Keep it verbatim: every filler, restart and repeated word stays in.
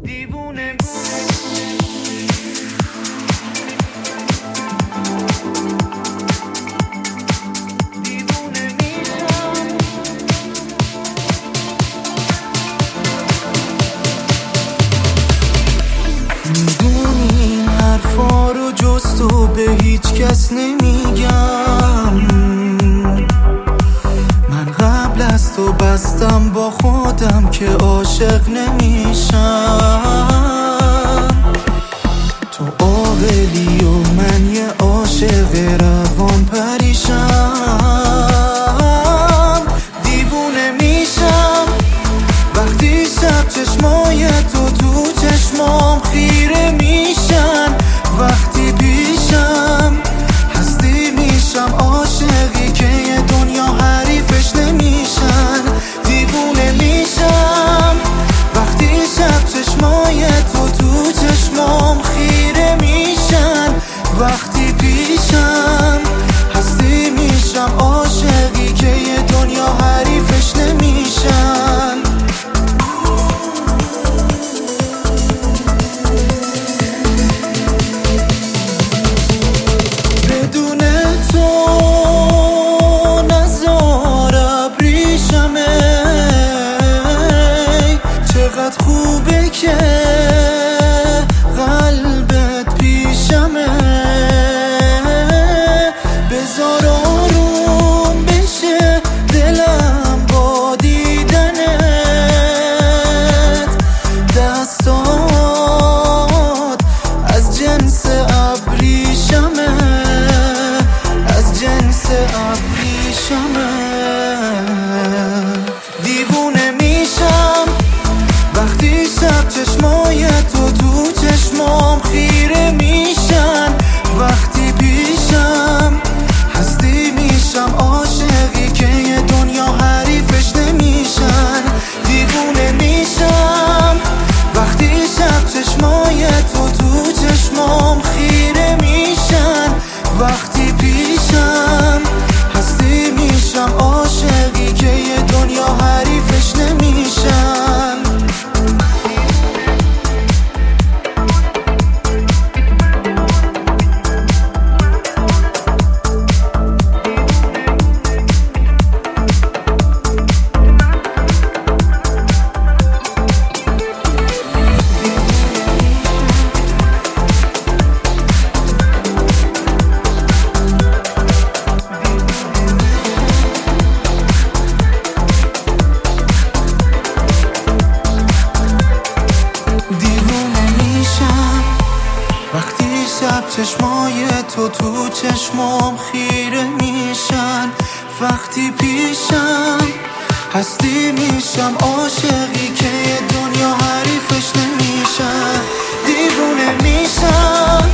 دیوونه میدونی این حرفا رو جز تو به هیچ کس نمیگم. من قبل از تو بستم با خودم که عاشق نمیشم. تو عاقلی و من یه عاشق روان پریشم. دیوونه میشم وقتی شب چشمای تو تو چشمام خیره میشن. وقتی پیشم هستی میشم عاشقی که یه دنیا حریفش نمیشن. دیوونه میشم وقتی شب چشمای تو تو چشمام خیره میشن. وقتی پیشم هستی میشم عاشقی که یه دنیا حریفش نمیشن. بدون تو نزار ابریشمه. چقدر خوبه که قلبت پیشمه. بذار آروم بشه دلم با دیدنت. دستات از جنس ابریشمه، از جنس ابریشمه. دیوونه میشم وقتی شب چشمای تو تو چشمام خیره میشن. وقتی پیشم هستی میشم عاشقی که یه دنیا حریفش نمیشن. دیوونه میشم وقتی شب چشمای تو تو چشمام خیره میشن. وقتی پیشم هستی میشم عاشقی که یه دنیا حریفش نمیشن. وقتی شب چشمای تو تو چشمام خیره میشن. وقتی پیشم هستی میشم عاشقی که یه دنیا حریفش نمیشن. دیوونه میشم